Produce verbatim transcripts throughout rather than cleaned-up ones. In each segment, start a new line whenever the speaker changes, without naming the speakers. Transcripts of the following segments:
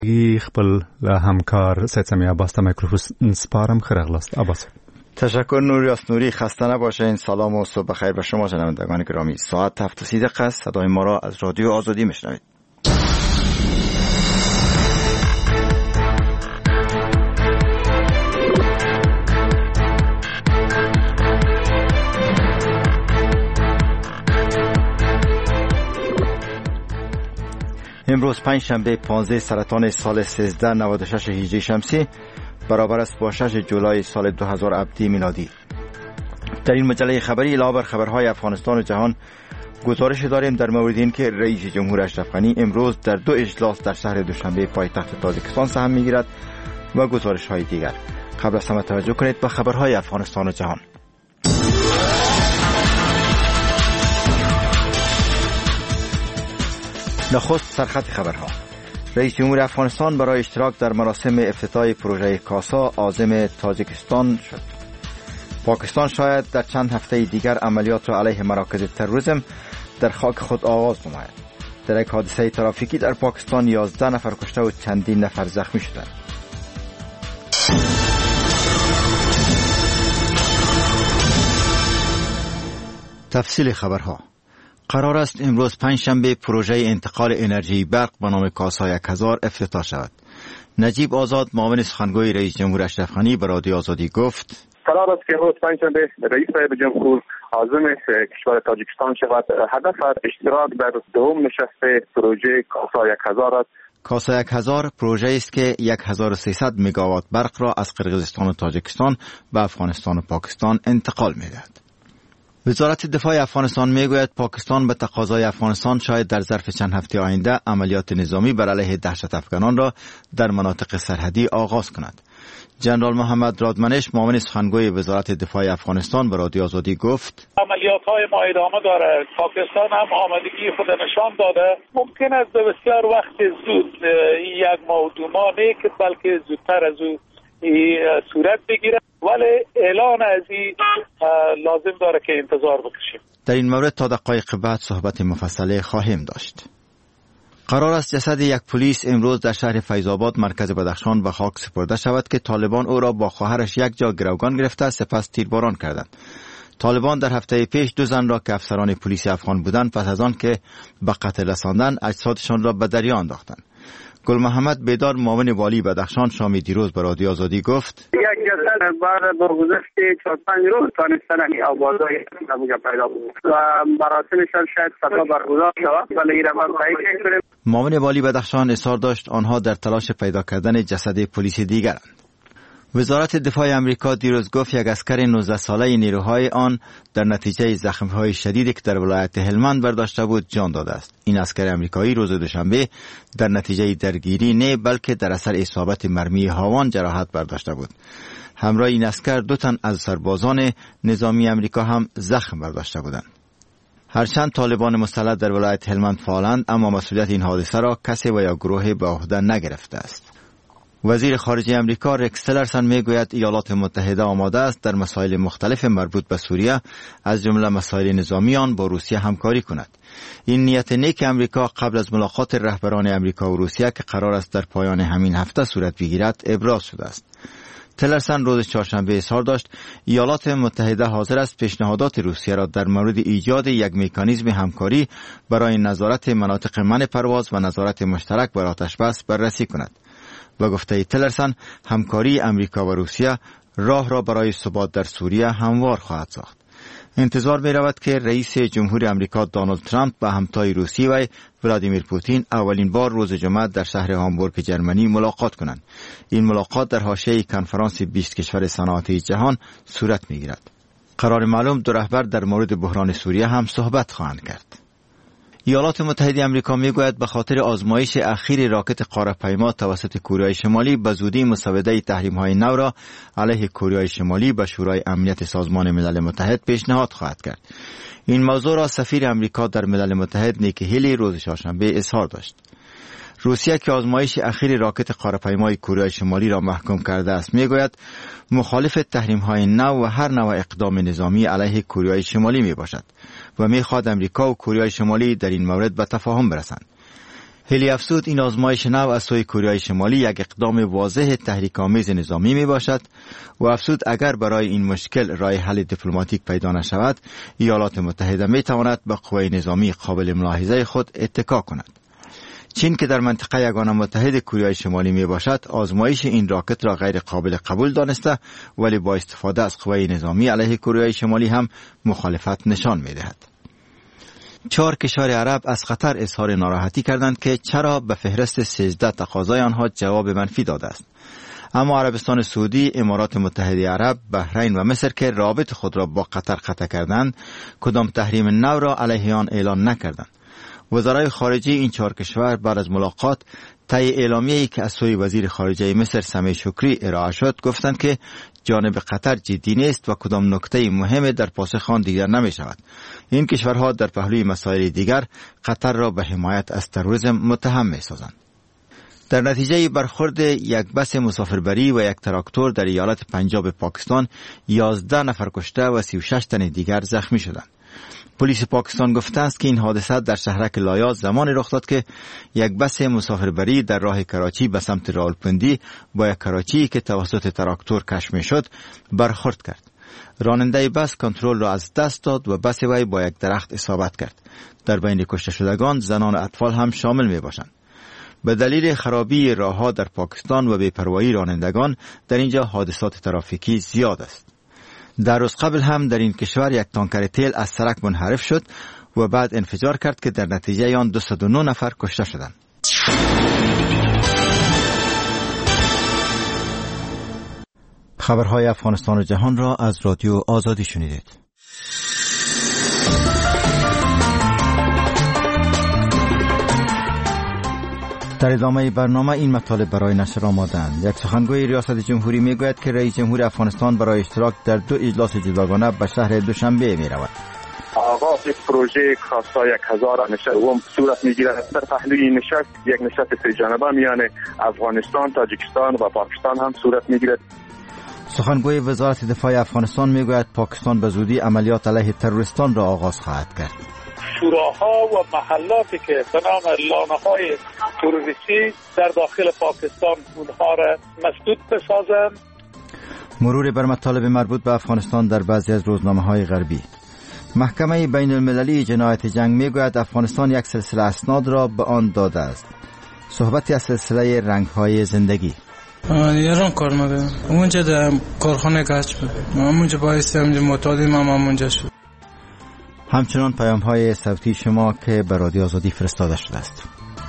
خپل همکار سید سمیع عباس ته میکروفون سپارم. خیرغلاست عباس.
تشکر نوریاس نوری. خسته نباشین. سلام و صبح بخیر به شما شنوندگان گرامی. ساعت هفت و سی دقیقه است. صدای ما را از رادیو آزادی میشنوید. امروز پنج شنبه پانزده سرطان سال سیزده نود و شش هجری شمسی برابر است با شش جولای سال دو هزار و هفده میلادی. در این مجله خبری علاوه بر خبرهای افغانستان و جهان گزارش داریم در مورد این که رئیس جمهور اشرف غنی امروز در دو اجلاس در شهر دوشنبه پایتخت تاجیکستان سهم میگیرد و گزارش های دیگر. قبل از همه توجه کنید به خبرهای افغانستان و جهان. نخست سرخط خبرها. رئیس جمهور افغانستان برای اشتراک در مراسم افتتاح پروژه کاسا عازم تاجیکستان شد. پاکستان شاید در چند هفته دیگر عملیات را علیه مراکز تروریسم در خاک خود آغاز نماید. در یک حادثه ترافیکی در پاکستان یازده نفر کشته و چندین نفر زخمی شدند. تفصیل خبرها. قرار است امروز پنجشنبه پروژه انتقال انرژی برق به نام کاسا یک هزار افتتاح شود. نجیب آزاد معاون سخنگوی رئیس جمهور اشرف غنی به رادیو آزادی گفت
قرار است که امروز پنجشنبه رئیس جمهور عازم کشور تاجیکستان شود. هدف اشتراک در دوم نشست پروژه کاسا یک هزار است.
کاسا یک هزار پروژه است که هزار و سیصد مگاوات برق را از قرقیزستان و تاجیکستان به افغانستان و پاکستان انتقال می‌دهد. وزارت دفاع افغانستان میگوید پاکستان به تقاضای افغانستان شاید در ظرف چند هفته آینده عملیات نظامی بر علیه دهشت افغانان را در مناطق سرحدی آغاز کند. جنرال محمد رادمنش معاون سخنگوی وزارت دفاع افغانستان به رادیو آزادی گفت
عملیات های ما ادامه داره. پاکستان هم آمادگی خود نشان داده. ممکن است به بسیار وقت زود یک ماه دو ماه نیست بلکه زودتر از او صورت بگیره، ولی اعلان از این لازم داره که انتظار بکشیم.
در این مورد تا دقایق بعد صحبت مفصله خواهیم داشت. قرار است جسد یک پلیس امروز در شهر فیض‌آباد مرکز بدخشان به خاک سپرده شود که طالبان او را با خواهرش یک جا گروگان گرفته سپس تیرباران کردند. طالبان در هفته پیش دو زن را که افسران پلیس افغان بودند پس از آن که به قتل رساندند اجسادشان را به دریا انداختند. گل محمد بیدار معاون والی بدخشان شام دیروز به رادیو آزادی گفت
یک جسد بعد از گذشت چهار پنج روز تانستن این آوازهای نموجه پیدا بود و مراسمشان شاید سبا برگزار شود ولی این رو تایید نکنیم.
معاون والی بدخشان اصرار داشت آنها در تلاش پیدا کردن جسد پلیس دیگرند. وزارت دفاع امریکا دیروز گفت یک اسکر نوزده ساله نیروهای آن در نتیجه زخم‌های شدیدی که در ولایت هلمند برداشته بود جان داده است. این اسکر امریکایی روز دوشنبه در نتیجه درگیری نه بلکه در اثر اصابت مرمی هاوان جراحت برداشته بود. همراه این اسکر دو تن از سربازان نظامی امریکا هم زخم برداشته بودند. هرچند طالبان مسلح در ولایت هلمند فعالند اما مسئولیت این حادثه را کسی و یا گروهی به عهده نگرفته است. وزیر خارجه امریکا رکس تیلرسن میگوید ایالات متحده آماده است در مسائل مختلف مربوط به سوریه از جمله مسائل نظامی آن با روسیه همکاری کند. این نیت نیک امریکا قبل از ملاقات رهبران امریکا و روسیه که قرار است در پایان همین هفته صورت بگیرد ابراز شده است. تیلرسن روز چهارشنبه اظهار داشت ایالات متحده حاضر است پیشنهادات روسیه را در مورد ایجاد یک مکانیزم همکاری برای نظارت مناطق منع پرواز و نظارت مشترک بر آتش بس بررسی کند. و گفته تیلرسن همکاری امریکا و روسیه راه را برای ثبات در سوریه هموار خواهد ساخت. انتظار می رود که رئیس جمهور امریکا دونالد ترامپ با همتای روسی و ولادیمیر پوتین اولین بار روز جمعه در شهر هامبورگ جرمنی ملاقات کنند. این ملاقات در حاشیه کنفرانس بیست کشور صنعتی جهان صورت می گیرد. قرار معلوم دو رهبر در مورد بحران سوریه هم صحبت خواهند کرد. ایالات متحده آمریکا میگوید به خاطر آزمایش اخیر راکت قاره‌پیما توسط کره شمالی به زودی مسوده تحریم‌های نو را علیه کره شمالی به شورای امنیت سازمان ملل متحد پیشنهاد خواهد کرد. این موضوع را سفیر امریکا در ملل متحد نیکی هیلی روز چهارشنبه اظهار داشت. روسیه که آزمایش اخیر راکت قاره‌پیمای کره شمالی را محکوم کرده است میگوید مخالف تحریم‌های نو و هر نوع اقدام نظامی علیه کره شمالی میباشد و میخواهد امریکا و کره شمالی در این مورد به تفاهم برسند. هلی افزود این آزمایش نو از سوی کره شمالی یک اقدام واضح تحریک‌آمیز نظامی می باشد و افزود اگر برای این مشکل راه حل دیپلماتیک پیدا نشود، ایالات متحده می تواند به قوه نظامی قابل ملاحظه خود اتکا کند. چین که در منطقه یگانه متحد کره شمالی می باشد، آزمایش این راکت را غیر قابل قبول دانسته، ولی با استفاده از قوه نظامی علیه کره شمالی هم مخالفت نشان می دهد. چهار کشور عرب از قطر اظهار ناراحتی کردند که چرا به فهرست سیزده تقاضای آنها جواب منفی داده است. اما عربستان سعودی، امارات متحده عرب، بحرین و مصر که رابط خود را با قطر قطع کردند، کدام تحریم نو را علیه آن اعلان نکردند. وزرای خارجه این چهار کشور بعد از ملاقات طی اعلامیه‌ای که از سوی وزیر خارجه مصر سمیع شکری ارائه شد گفتند که جانب قطر جدی نیست و کدام نکته مهم در پاسخ آن دیگر نمی شود. این کشورها در پهلوی مسائل دیگر قطر را به حمایت از تروریسم متهم می سازند. در نتیجه برخورد یک بس مسافربری و یک تراکتور در ایالت پنجاب پاکستان، یازده نفر کشته و سی و شش تن دیگر زخمی شدند. پلیس پاکستان گفته است که این حادثه در شهرک لایا زمانی رخ داد که یک بس مسافربری در راه کراچی به سمت راولپندی با یک کراچی که توسط تراکتور کشف می‌شد برخورد کرد. راننده بس کنترل را از دست داد و بس وی با یک درخت اصابت کرد. در بین کشته شدگان زنان و اطفال هم شامل می باشند. به دلیل خرابی راه‌ها در پاکستان و بی‌پروایی رانندگان در اینجا حادثات ترافیکی زیاد است. در روز قبل هم در این کشور یک تانکر تیل از سرک منحرف شد و بعد انفجار کرد که در نتیجه آن دویست و نه نفر کشته شدند. خبرهای افغانستان و جهان را از رادیو آزادی شنیدید. در ادامه برنامه این مطالب برای نشر آماده‌اند. یک سخنگوی ریاست جمهوری میگوید که رئیس جمهور افغانستان برای اشتراک در دو اجلاس جداگانه به شهر دوشنبه می رود.
آغاز پروژه کاسا یک هزار نشست و صورت میگیرد. در پهلوی نشست یک نشست سه جانبه میان افغانستان، تاجیکستان و پاکستان هم صورت میگیرد.
سخنگوی وزارت دفاع افغانستان میگوید پاکستان به زودی عملیات علیه تروریستان را آغاز خواهد کرد.
شوراها و محلاتی که به نام لانه‌های تروریستی در داخل پاکستان اونها را مسدود بسازند.
مرور بر مطالب مربوط به افغانستان در بعضی از روزنامه‌های غربی. محکمه بین المللی جنایت جنگ میگوید افغانستان یک سلسله اسناد را به آن داده است. صحبتی از سلسله رنگ‌های زندگی.
ایران کار می‌کنم. اونجا در کارخانه گچ بود. اونجا باعث اونجا معتادیم هم اونجا شد.
همچنان پیام‌های صوتی شما که به رادیو آزادی فرستاده شده است.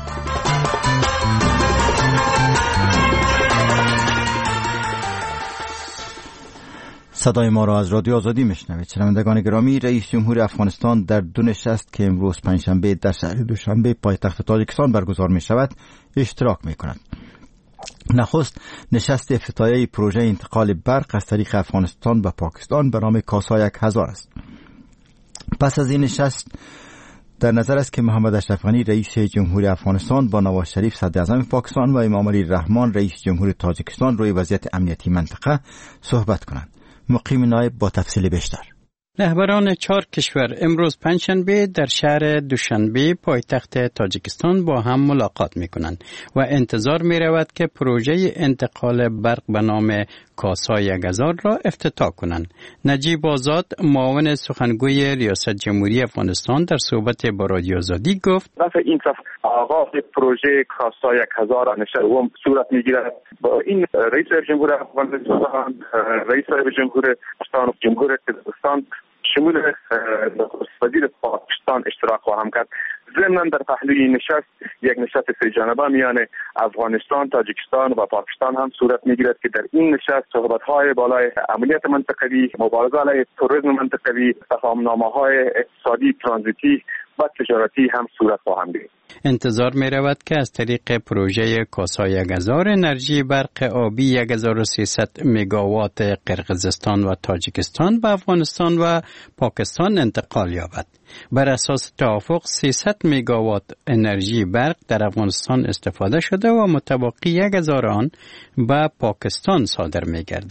صدای ما را از رادیو آزادی میشنوید. شنوندگان گرامی، رئیس جمهور افغانستان در دو نشست که امروز پنجشنبه در شهر دوشنبه پایتخت تاجیکستان برگزار می شود اشتراک می کند. نخست نشست افتتاحیه پروژه انتقال برق از طریق افغانستان به پاکستان به نام کاسا یک هزار است. پس از این نشست در نظر است که محمد اشرف غنی رئیس جمهور افغانستان با نواز شریف صدر اعظم پاکستان و امام علی الرحمن رئیس جمهور تاجیکستان روی وضعیت امنیتی منطقه صحبت کنند. مقیم نایب با تفصیل بیشتر.
رهبران چهار کشور امروز پنجشنبه در شهر دوشنبه پایتخت تاجیکستان با هم ملاقات می‌کنند و انتظار می‌رود که پروژه انتقال برق به نام کاسا یک هزار را افتتاح کنند. نجیب آزاد معاون سخنگوی ریاست جمهوری افغانستان در صحبت با رادیو آزادی گفت:
این آغاز پروژه کاسا یک هزار نشست صورت می‌گیرد. با این رئیس جمهور افغانستان، رئیس جمهور پاکستان و جمهور قزاقستان شمول وزیر پاکستان اشتراک خواهم کرد. ضمن در پهلوی نشست یک نشست سه جانبه میان افغانستان، تاجیکستان و پاکستان هم صورت میگیرد که در این نشست صحبت‌های بالای امنیت منطقوی، مبارزه علیه تروریسم منطقوی، تفاهم‌نامه‌های اقتصادی ترانزیتی و تجارتی هم صورت خواهند گرفت.
انتظار می رود که از طریق پروژه کاسا یک هزار انرژی برق آبی یک هزار و سیصد مگاوات قرقیزستان و تاجیکستان به افغانستان و پاکستان انتقال یابد. بر اساس توافق سیصد مگاوات انرژی برق در افغانستان استفاده شده و متبقی یک هزار آن به پاکستان صادر می گردد.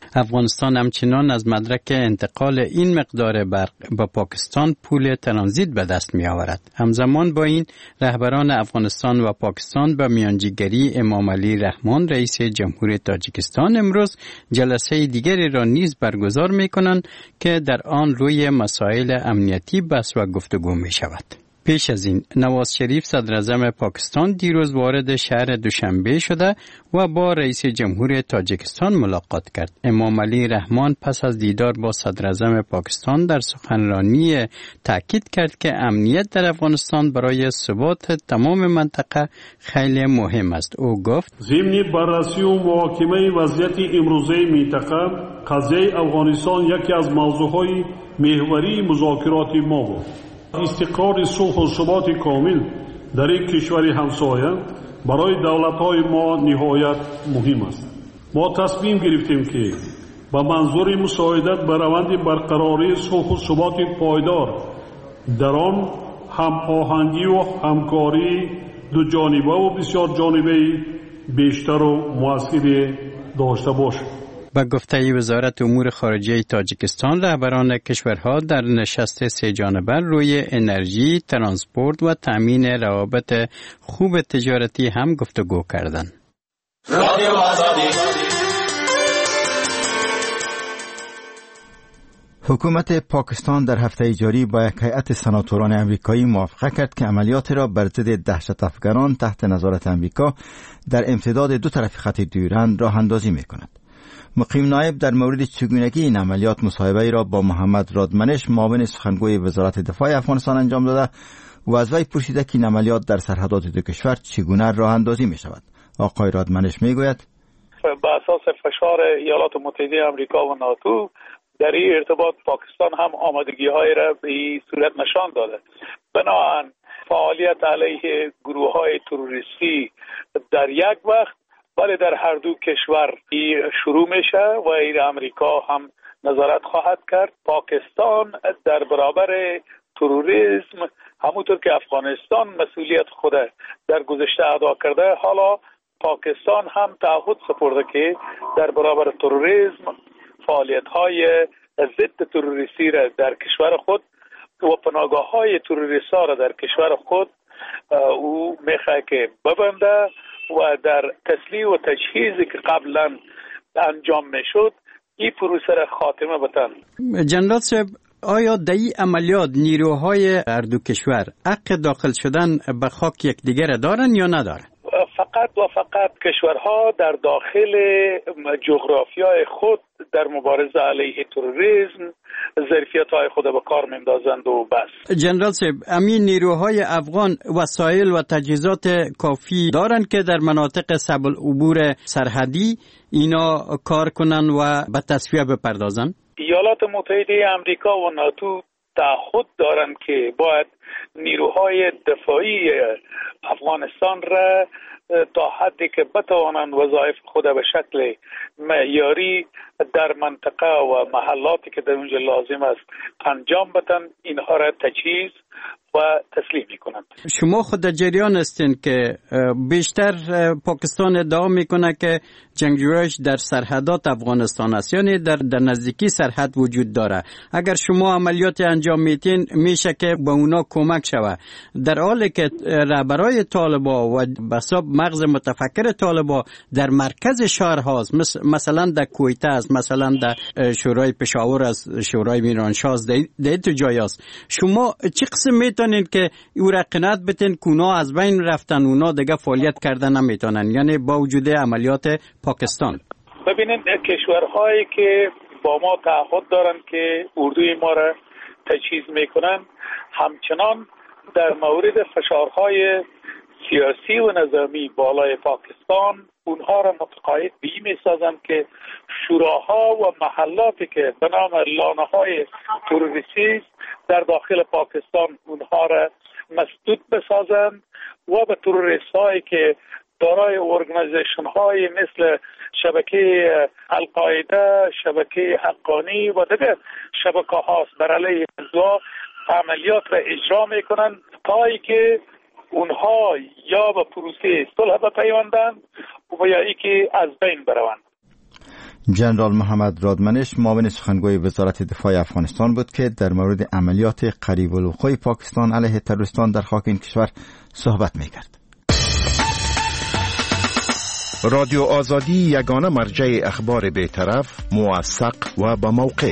افغانستان همچنان از مدرک انتقال این مقدار برق به پاکستان پول ترانزیت به دست می آورد. همزمان با این رهبران افغانستان و پاکستان به میانجیگری امام علی رحمان رئیس جمهور تاجیکستان امروز جلسه دیگری را نیز برگزار می کنند که در آن روی مسائل امنیتی بحث و گفتگو می شود. پیش از این نواز شریف صدر اعظم پاکستان دیروز وارد شهر دوشنبه شده و با رئیس جمهور تاجیکستان ملاقات کرد. امام علی رحمان پس از دیدار با صدر اعظم پاکستان در سخنرانی تاکید کرد که امنیت در افغانستان برای ثبات تمام منطقه خیلی مهم است. او گفت:
ضمن بررسی و محاکمه وضعیت امروزه منطقه، قضیه افغانستان یکی از موضوعهای محوری مذاکرات ما بود. استقرار صلح و ثبات کامل در این کشور همسایه برای دولت‌های ما نهایت مهم است. ما تصمیم گرفتیم که با منظور مساعدت به روند برقراری صلح و ثبات پایدار در آن هم آهنگی و همکاری دو جانبه و بسیار جانبه بیشتر و مؤثر داشته باشد.
با گفته وزارت امور خارجه تاجیکستان، رهبران کشورها در نشست سه جانبه روی انرژی، ترانسپورت و تامین روابط خوب تجارتی هم گفتگو کردند.
حکومت پاکستان در هفته جاری با یک هیئت سناتوران امریکایی موافقه کرد که عملیات را بر ضد دهشت افغانان تحت نظارت امریکا در امتداد دو طرف خط دیورند راه اندازی می‌کند. مقیم نایب در مورد چگونگی این عملیات مصاحبه‌ای را با محمد رادمنش معاون سخنگوی وزارت دفاع افغانستان انجام داده و از وی پرسیده که این عملیات در سرحدات دو کشور چگونه راه اندازی می شود. آقای رادمنش می گوید:
به اساس فشار ایالات متحده آمریکا و ناتو در این ارتباط پاکستان هم آمادگی‌های را به این صورت نشان داده. بنابراین فعالیت علیه گروه‌های تروریستی در یک وقت ولی در هر دو کشور شروع میشه و این امریکا هم نظارت خواهد کرد. پاکستان در برابر تروریسم همونطور که افغانستان مسئولیت خود در گذشته ادا کرده، حالا پاکستان هم تعهد سپرده که در برابر تروریسم فعالیت‌های ضد تروریستی را در کشور خود و پناهگاه‌های تروریست‌ها را در کشور خود او میخواد که ببنده و در تسلیح و تجهیزی که قبلا انجام میشد این پروسه را خاتمه بدن.
جنرال صاحب، آیا در این عملیات نیروهای هر دو کشور حق داخل شدن به خاک یکدیگر دارن یا ندارن؟
فقط و فقط کشورها در داخل جغرافیای خود در مبارزه علیه تروریسم ظرفیت‌های خود به کار می‌اندازند و بس.
جنرال صاحب، همین نیروهای افغان وسایل و تجهیزات کافی دارند که در مناطق صعب العبور سرحدی اینا کار کنن و به تصفیه بپردازن؟
ایالات متحده آمریکا و ناتو تعهد دارند که باید نیروهای دفاعی افغانستان را تا حدی که بتوانند وظایف خود به شکل معیاری در منطقه و محلاتی که در اونجا لازم است انجام بدن، اینها را تجهیز و تسلیم میکنند.
شما خود در جریان هستین که بیشتر پاکستان ادعا میکنه که جنگجویش در سرحدات افغانستان است، یعنی در, در نزدیکی سرحد وجود داره. اگر شما عملیات انجام میتین میشه که به اونا کمک شوه، در حالی که رهبرای طالبا و بساب مغز متفکر طالبا در مرکز شهر هاست، مثلا در کویته است، مثلا در شورای پشاور است، شورای میرانشاه است، در تو جای است. شما چه قسم میتونین که او را قناعت بتین که اونا از بین رفتن، اونا دیگه فعالیت کردن نمیتونن، یعنی با وجود عملیات پاکستان؟
ببینید کشورهایی که با ما تعهد دارن که اردوی ما را تجهیز میکنن همچنان در مورد فشارهای سیاسی و نظامی بالای پاکستان اونها را متقاعد به این میسازند که شوراها و محلاتی که به نام لانه‌های تروریستی در داخل پاکستان اونها را مسدود بسازند و به تروریست‌هایی که دارای ارگانیزیشن های مثل شبکه القاعده، شبکه حقانی و دیگر شبکه هاست بر علیه حزب‌ها عملیات را اجرا میکنند تا اینکه اونها یا به پروسه صلح بپیوندند و یا اینکه از بین بروند.
جنرال محمد رادمنش معاون سخنگوی وزارت دفاع افغانستان بود که در مورد عملیات قریب الوقوع پاکستان علیه تروریستان در خاک این کشور صحبت می‌کرد.
رادیو آزادی یگانه مرجع اخبار بی‌طرف، موثق و با موقع.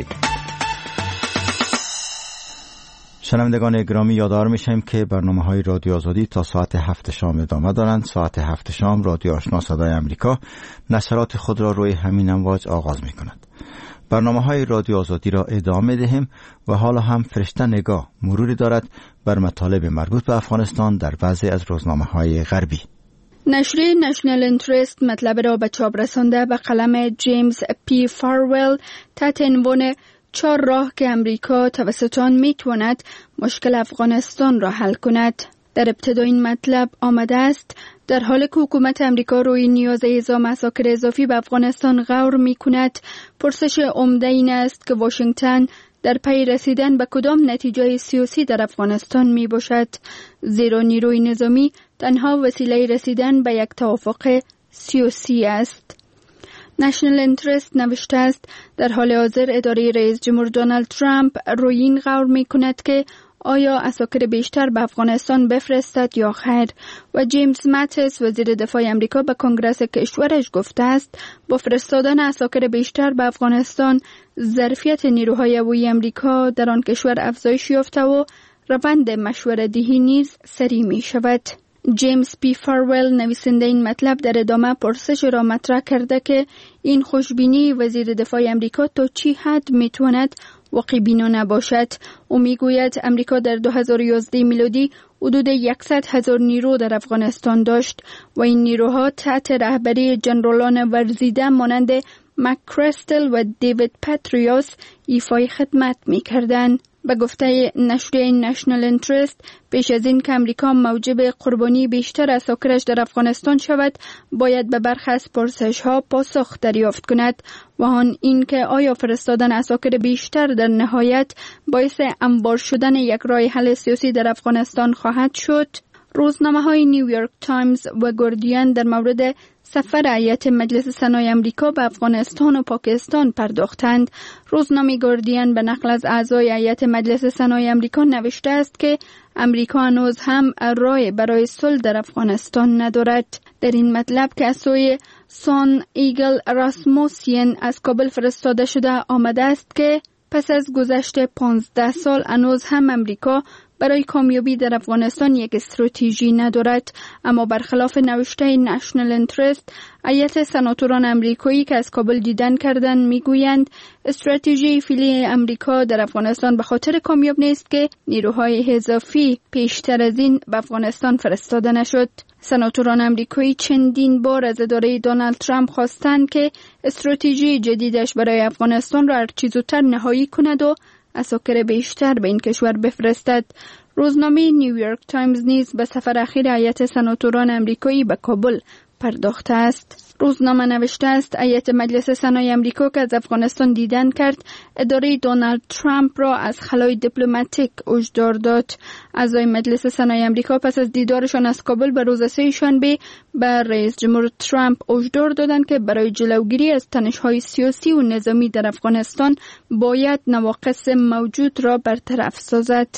شنوندگان گرامی، یادآور میشیم که برنامه‌های رادیو آزادی تا ساعت هفت شام ادامه دارند. ساعت هفت شام رادیو آشنا صدای امریکا نشرات خود را روی همین امواج آغاز می‌کند. برنامه‌های رادیو آزادی را ادامه دهیم و حالا هم فرشته نگاه مروری دارد بر مطالب مربوط به افغانستان در بعضی از روزنامه‌های غربی.
نشریه نشنل اینترست مطلب را به چاپ رسانده به قلم جیمز پی فارویل تحت عنوان چهار راه که امریکا توسط آن میتواند مشکل افغانستان را حل کند. در ابتدای این مطلب آمده است در حالی که حکومت امریکا روی نیاز اعزام عساکر اضافی به افغانستان غور می کند، پرسش عمده این است که واشنگتن در پی رسیدن به کدام نتیجه سیاسی در افغانستان می باشد، زیرا نیروی نظامی تنها وسیله رسیدن به یک توافق سیاسی است. نشنل اینترست نوشته است در حال حاضر اداره رئیس جمهور دونالد ترامپ روی این غور می کند که آیا عساکر بیشتر به افغانستان بفرستد یا خیر، و جیمز ماتیس وزیر دفاع امریکا به کنگره کشورش گفته است با فرستادن عساکر بیشتر به افغانستان ظرفیت نیروهای هوایی امریکا در آن کشور افزایش یافته و روند مشورت دهی نیز سریع می شود. جیمز پی فارویل نویسنده این مطلب در ادامه پرسش را مطرح کرده که این خوشبینی وزیر دفاع امریکا تا چی حد میتواند واقع بینانه باشد. او میگوید امریکا در دو هزار و یازده میلادی حدود صد هزار نیرو در افغانستان داشت و این نیروها تحت رهبری جنرالان ورزیده مانند مک‌کریستل و دیوید پاتریوس ایفای خدمت میکردند. به گفته نشریه نشنل اینترست، پیش از این که امریکا موجب قربانی بیشتر عساکرش در افغانستان شود، باید به برخی از پرسش‌ها پاسخ دریافت کند و آن این که آیا فرستادن عساکر بیشتر در نهایت باعث انبار شدن یک راه حل سیاسی در افغانستان خواهد شد. روزنامه‌های نیویورک تایمز و گاردین در مورد سفر هیئت مجلس سنای امریکا به افغانستان و پاکستان پرداختند. روزنامه گاردین به نقل از اعضای هیئت مجلس سنای امریکا نوشته است که امریکا هنوز هم راه برای صلح در افغانستان ندارد. در این مطلب که از سوی سان ایگل راسموسین از کابل فرستاده شده آمده است که پس از گذشت پانزده سال هنوز هم امریکا برای کامیابی در افغانستان یک استراتژی ندارد، اما برخلاف نوشته نشنل اینترست، هیئت سناتوران امریکایی که از کابل دیدن کردند میگویند استراتژی فعلی امریکا در افغانستان به خاطر کامیاب نیست که نیروهای اضافی پیشتر از این به افغانستان فرستاده نشد. سناتوران امریکایی چندین بار از اداره دونالد ترامپ خواستند که استراتژی جدیدش برای افغانستان را هرچه زودتر نهایی کند و عساکر بیشتر به این کشور بفرستد. روزنامه نیویورک تایمز نیز به سفر اخیر هیئت سناتوران امریکایی به کابل پرداخته است. روزنامه نوشته است هیئت مجلس سنای امریکا که از افغانستان دیدن کرد، اداره دونالد ترامپ را از خلای دیپلماتیک هشدار داد. اعضای مجلس سنای امریکا پس از دیدارشان از کابل به روز سه شنبه به رئیس جمهور ترامپ هشدار دادند که برای جلوگیری از تنش‌های سیاسی و نظامی در افغانستان باید نواقص موجود را برطرف سازد.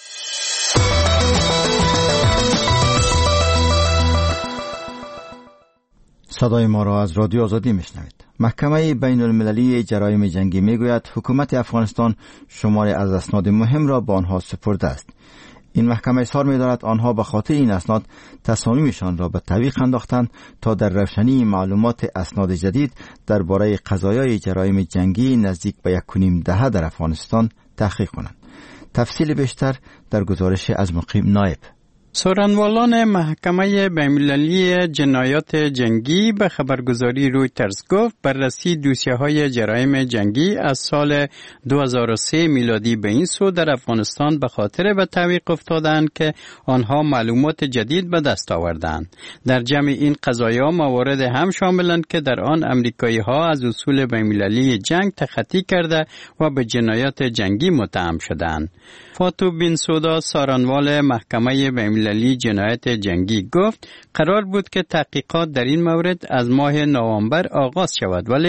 صدای ما را از رادیو آزادی میشنوید. محکمه بین المللی جرایم جنگی میگوید حکومت افغانستان شماری از اسناد مهم را به آنها سپرده است. این محکمه اظهار می‌دارد آنها به خاطر این اسناد تصامیمشان را به تعویق انداختند تا در روشنی معلومات اسناد جدید درباره قضایای جرایم جنگی نزدیک به یک و نیم دهه در افغانستان تحقیق کنند. تفصیل بیشتر در گزارش از مقیم نایب.
سخنوالان محکمه بین‌المللی جنایات جنگی به خبرگزاری رویترز گفت بررسی دوسیه‌های جرایم جنگی از سال دو هزار و سه میلادی به این سو در افغانستان به خاطر به تعویق افتادند که آنها معلومات جدید به دست آوردند. در جمع این قضایا موارد هم شاملند که در آن امریکایی‌ها از اصول بین‌المللی جنگ تخطی کرده و به جنایات جنگی متهم شدند. فاتو بن سودا سارنوال محکمه بین‌المللی جنایت جنگی گفت قرار بود که تحقیقات در این مورد از ماه نوامبر آغاز شود، ولی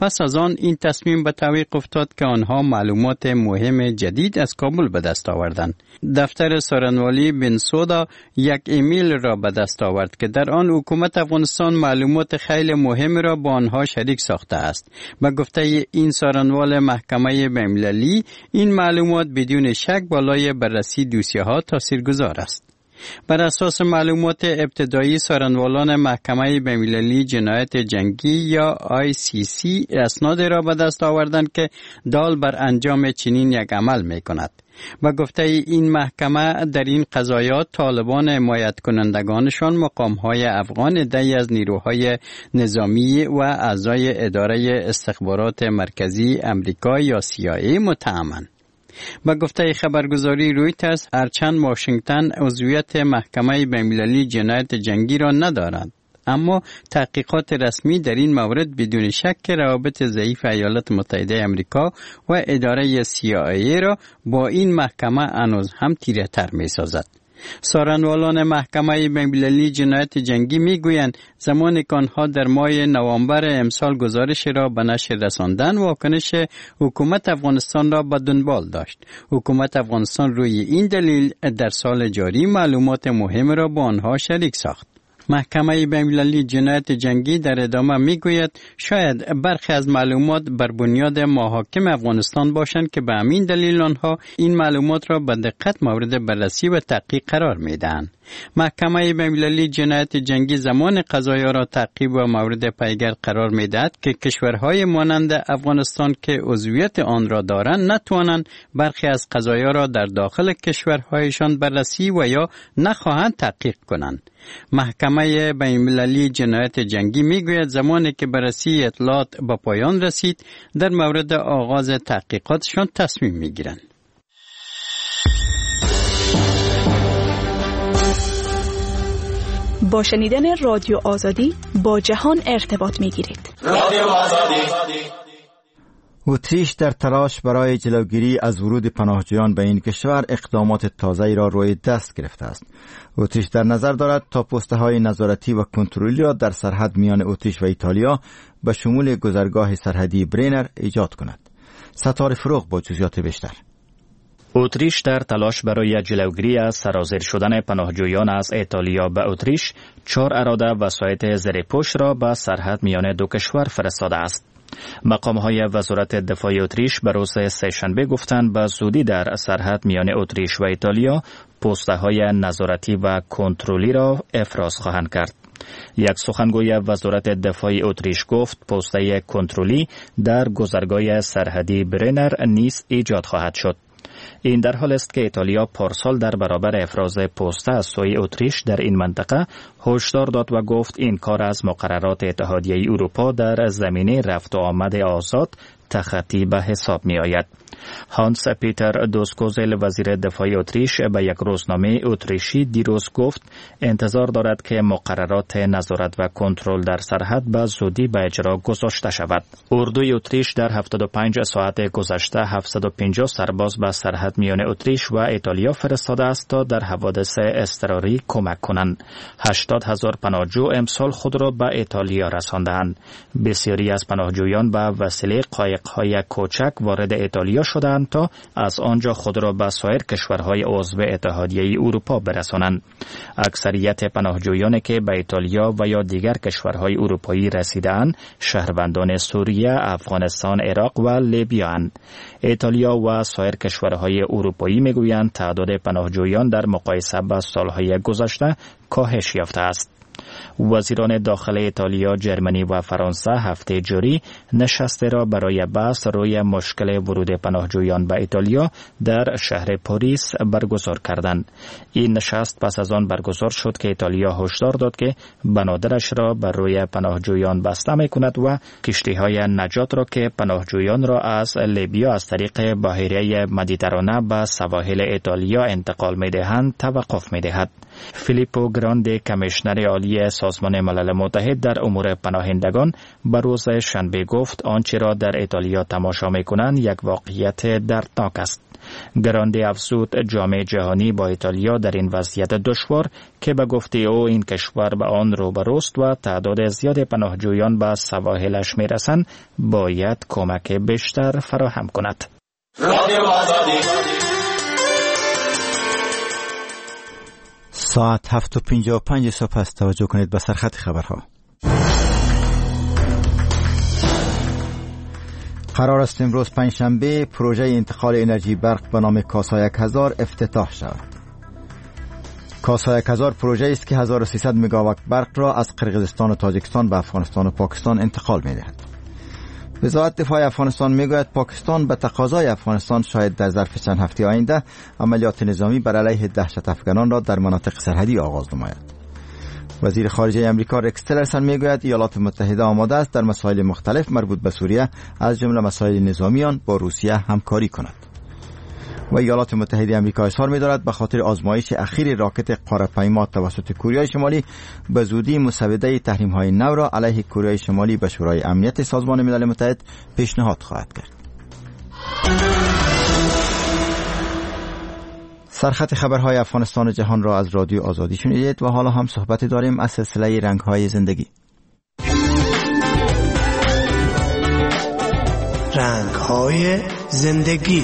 پس از آن این تصمیم به تعویق افتاد که آنها معلومات مهم جدید از کابل به دست آوردند. دفتر سارنوالی بن سودا یک ایمیل را به دست آورد که در آن حکومت افغانستان معلومات خیلی مهم را با آنها شریک ساخته است. به گفته این سارنوال محکمه بین‌المللی، این معلومات بدون شک بالای بررسی دوسیه ها تاثیرگذار است. بر اساس معلومات ابتدایی، سارنوالان محکمه بین‌المللی جنایت جنگی یا آی سی سی اسناد را به دست آوردند که دال بر انجام چنین یک عمل می کند. و گفته این محکمه در این قضایا طالبان حمایت کنندگانشان مقامهای افغان عده‌ای از نیروهای نظامی و اعضای اداره استخبارات مرکزی امریکا یا سی آی ای متهمند. با گفته خبرگزاری رویترز، هرچند واشنگتن عضویت محکمه بین‌المللی جنایت جنگی را ندارد، اما تحقیقات رسمی در این مورد بدون شک روابط ضعیف ایالات متحده آمریکا و اداره سی آی ای را با این محکمه هنوز هم تیره تر می سازد. سارنوالان محکمه بین‌المللی جنایت جنگی می گویند زمانی که آنها در ماه نوامبر امسال گزارش را به نشر رساندند، واکنش حکومت افغانستان را به دنبال داشت. حکومت افغانستان روی این دلیل در سال جاری معلومات مهم را با آنها شریک ساخت. محکمه بین‌المللی جنایت جنگی در ادامه میگوید شاید برخی از معلومات بر بنیاد محاکم افغانستان باشند که به همین دلیل آنها این معلومات را به دقت مورد بررسی و تحقیق قرار میدهند. محکمه بین‌المللی جنایت جنگی زمان قضایا را تعقیب و مورد پیگرد قرار میدهد که کشورهای مانند افغانستان که عضویت آن را دارند نتوانند برخی از قضایا را در داخل کشورهایشان بررسی و یا نخواهند تحقیق کنند. محکمه بین‌المللی جنایت جنگی میگوید زمانی که بررسی اطلاعات به پایان رسید، در مورد آغاز تحقیقاتشان تصمیم میگیرند.
با شنیدن رادیو آزادی با جهان ارتباط میگیرید.
رادیو آزادی. اتریش در تلاش برای جلوگیری از ورود پناهجویان به این کشور اقدامات تازه‌ای را روی دست گرفته است. اتریش در نظر دارد تا پست‌های نظارتی و کنترلی را در سرحد میان اتریش و ایتالیا به شمول گذرگاه سرحدی برینر ایجاد کند. ستاره فروغ با جزئیات بیشتر.
اتریش در تلاش برای جلوگیری از سرازیر شدن پناهجویان از ایتالیا به اتریش چهار اراده وسایط زیرپوش را به سرحد میان دو کشور فرستاده است. مقام‌های وزارت دفاع اتریش به روز سه‌شنبه گفتند به زودی در سرحد میان اتریش و ایتالیا پست‌های نظارتی و کنترلی را افراز خواهند کرد. یک سخنگوی وزارت دفاع اتریش گفت پست‌های کنترلی در گذرگاه سرحدی برینر نیز ایجاد خواهد شد. این در حال است که ایتالیا پارسال در برابر افراز پسته از سوی اتریش در این منطقه هشدار داد و گفت این کار از مقررات اتحادیه اروپا در زمینه رفت و آمد آزاد تخطی به حساب می آید. هانس پیتر دوسکوزل وزیر دفاع اتریش به یک روزنامه اتریشی دیروز گفت انتظار دارد که مقررات نظارت و کنترل در سرحد به زودی به اجرا گذاشته شود. اردوی اتریش در هفتاد و پنج ساعت گذشته هفتصد و پنجاه سرباز به سرحد میان اتریش و ایتالیا فرستاده است تا در حوادث اضطراری کمک کنند. هشتاد هزار پناهجو امسال خود را به ایتالیا رساندند. بسیاری از پناهجویان به وسیله قایق‌های کوچک وارد ایتالیا شدند تا از آنجا خود را به سایر کشورهای عضو اتحادیه اروپا برسانند. اکثریت پناهجویانی که به ایتالیا و یا دیگر کشورهای اروپایی رسیدند شهروندان سوریه، افغانستان، عراق و لیبیا اند. ایتالیا و سایر کشورهای اروپایی میگویند تعداد پناهجویان در مقایسه با سالهای گذشته کاهش یافته است. وزیران داخل ایتالیا، جرمنی و فرانسه هفته جاری نشسته را برای بحث روی مشکل ورود پناهجویان به ایتالیا در شهر پاریس برگزار کردند. این نشست پس از آن برگزار شد که ایتالیا هشدار داد که بنادرش را بر روی پناهجویان بسته می کند و کشتی‌های نجات را که پناهجویان را از لیبیا از طریق بحیره مدیترانه به سواحل ایتالیا انتقال می دهند توقف می دهد. فیلیپو گراندی، کمیشنر عالی سازمان ملل متحد در امور پناهندگان، به روز شنبه گفت آنچه را در ایتالیا تماشا می‌کنند یک واقعیت دردناک است. گراندی افزود جامعه جهانی با ایتالیا در این وضعیت دشوار که به گفته او این کشور به آن روبروست و تعداد زیاد پناهجویان به سواحلش میرسند باید کمک بیشتر فراهم کند.
ساعت هفت و پنجاه و پنج صبح است. توجه کنید به سرخط خبرها. قرار است امروز پنجشنبه پروژه انتقال انرژی برق به نام کاسا یک هزار افتتاح شود. کاسا یک هزار پروژه است که هزار و سیصد مگاوات برق را از قرقیزستان و تاجیکستان به افغانستان و پاکستان انتقال می‌دهد. وزارت دفاع افغانستان میگوید پاکستان به تقاضای افغانستان شاید در ظرف چند هفته آینده عملیات نظامی بر علیه دهشت افغانان را در مناطق سرحدی آغاز نماید. وزیر خارجه امریکا رکس تیلرسن میگوید ایالات متحده آماده است در مسائل مختلف مربوط به سوریه از جمله مسائل نظامی آن با روسیه همکاری کند. و ایالات متحده آمریکا اظهار می‌دارد به خاطر آزمایش اخیر راکت قاره‌پیما توسط کره شمالی به زودی مسوده تحریم‌های نو را علیه کره شمالی به شورای امنیت سازمان ملل متحد پیشنهاد خواهد کرد. سرخط خبرهای افغانستان و جهان را از رادیو آزادی شنیدید و حالا هم صحبت داریم از سلسله رنگ‌های زندگی.
رنگ‌های زندگی.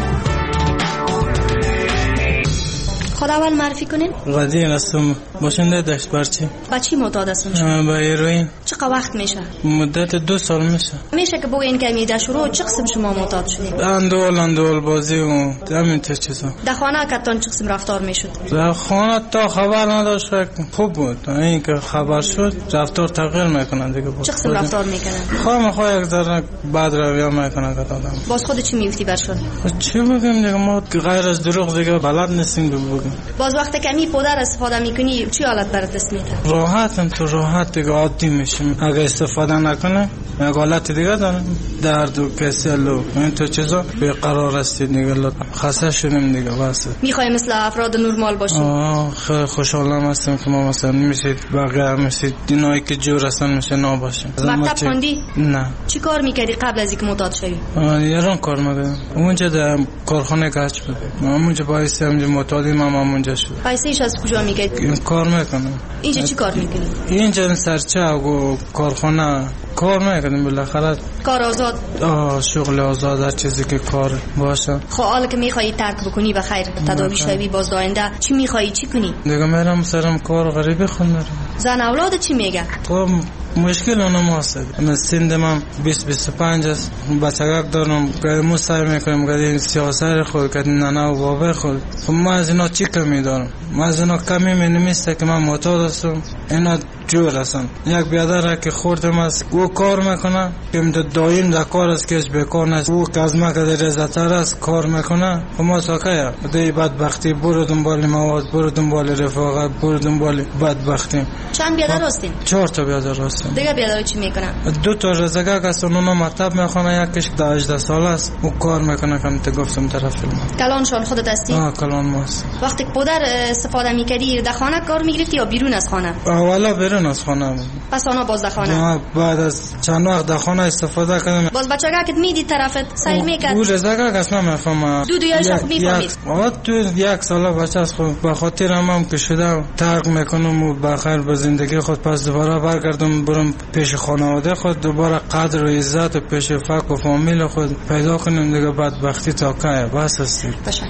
خود اول معرفی کنین؟
غدیر هستم، باشنده دشت برچی.
با چی معتاد هستین شما؟
با هیروئین.
چقدر وقت میشه؟
مدت دو سال میشه.
میشه که بگین که میده شروع چه قسم شما معتاد شدین؟
اندول اندول بازی و همین تا چیزا.
در خانه کتان چه قسم رفتار میشد؟
در خانه تا خبر نداشت خوب بود. این که خبر شد رفتار تغییر میکنه دیگه.
چه قسم رفتار میکنه؟
خواهم خواهم یک ذره بد رویا میکنه که آدم.
باز خود چی میگفتی برشون؟
چی بگم دیگه ما غیر از دروغ دیگه بلد نیستیم بگیم.
باز وقتی که می پودر استفاده میکنی چی حالت برات دست میده؟
راحتم تو راحت دیگه عادی میشم. اگه استفاده نکنه یک حالت دیگه داره، درد و کسل و این تو چیزا بیقرار هستی دیگه، خسته شدیم دیگه. واسه
میخوای مثل افراد نرمال باشی؟
آه خیلی خوشحالم هستم که ما مثلا میشید بقیه میشید اینایی که جور هستن میشه نباشیم.
مکتب خوندی؟
نه.
چی کار میکردی قبل از اینکه معتاد شوی؟
یاران کار میکردم اونجا در کارخانه گچ بود. اونجا بایستی همونجا معتادیم هم اونجا شد.
پیسه‌اش از کجا میگیری؟
کار میکنم.
اینجا چی کار میکنی؟
اینجا سرچه و کارخانه کار میکنم بالاخره.
کار آزاد؟
آه شغل آزاد هر چیزی که کار باشه.
خب حالا که میخوایی ترک بکنی بخیر تداوی شوی باز آینده چی میخوایی چی کنی؟
دیگه میرم سرم کار غریبی خوندم.
زن اولاد چی میگه؟
خب مشکل اونم هست. من سندم هم بیست بیست و پنج است. بچگک دارم که مو سعی میکنم که این سیاست خود که ننه و بابا خود. خب ما از اینا چی کمی دارم؟ ما از اینا کمی می نمیسته که من معتاد هستم. اینا جور هستن. یک بیادر که خوردم است او کار میکنه که دایم در کار است کهش بکار نیست. او که از ما که در رزتر است کار میکنه. خب ما ساکه دی بدبختی برو دنبال مواد، برو دنبال رفاقت، برو دنبال بدبختی.
چند بیادر هستین؟
چهار تا بیادر هستیم.
دیگه بیادر چی میکنن؟
دو تا رزگک هستن اونا مطب میخونه، یکیش ده هجده سال است او کار میکنه که من گفتم طرف فیلم.
کلانشان خودت هستی؟
آه کلان ماست.
وقتی پدر استفاده میکردی در خانه کار میگرفتی یا بیرون از خانه؟
اولا بیرون از خانه.
پس آنها باز در خانه؟
بعد از چند وقت در خانه استفاده کردم.
باز بچگک میدی طرفت سعی میکرد؟
او رزگک اصلا میفهمم.
دو دویاش خوب میفهمید؟
آه تو یک ساله بچه است خود به خاطر هم که شده ترک میکنم و بخیر به زندگی خود پس دوباره برگردم برم پیش خانواده خود دوباره قدر و عزت و پیش فک و فامیل خود پیدا کنم دیگه بدبختی تا که بس است.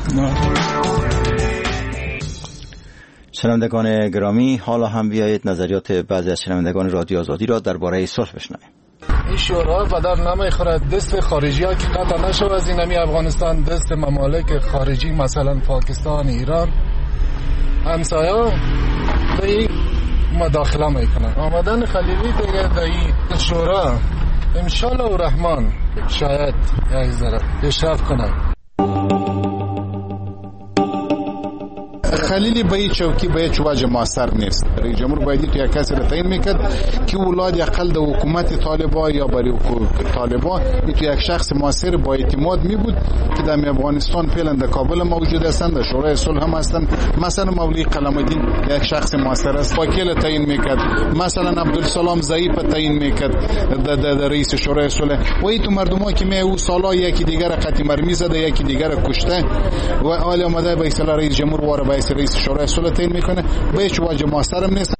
شنوندگان گرامی حالا هم بیایید نظریات بعضی از شنوندگان رادیو آزادی را درباره صلح بشنویم.
این شورا بدر نمیخورد دست خارجی ها که قطع نشو از اینمی افغانستان دست ممالک خارجی مثلا پاکستان ایران همسایا به این مداخله میکنن. آمدن خلیلی دیگه در این شورا انشالله و رحمان شاید یک ذره پیشرفت کنه.
تخلیلی به چوکی به هیچ وجه موثر نیست. رئیس جمهور باید تو یک کسی را تعیین میکرد که اولاد اقل د حکومت طالبان یا برای طالبان تو یک شخص موثر با اعتماد می بود که در افغانستان فعلا در کابل موجود هستند، در شورای صلح هم هستند. مثلا مولوی قلم‌الدین یک شخص موثر است، وکیل تعیین میکرد. مثلا عبدالسلام ضعیف تعیین میکرد در رئیس شورای صلح. و این تو مردم‌ها که می او سالا یکی دیگر قطعی مرمی زده، یکی دیگر کشته و حالا اومده به اصطلاح رئیس جمهور واره به رئیس شورای صلح تعیین میکنه، به هیچ وجه موثر نیست.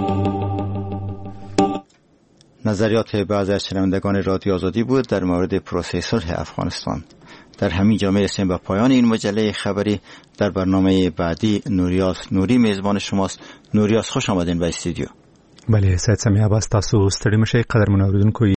نظریات بعضی از شنوندگان رادیو آزادی بود در مورد پروسه صلح افغانستان. در همین جا میرسیم به پایان این مجله خبری. در برنامه بعدی نوریاز نوری میزبان شماست. نوریاز خوش آمدین به استودیو.
بله سید سمیع عباس، تاسو ستړي مشئ قدرمن اوریدونکو.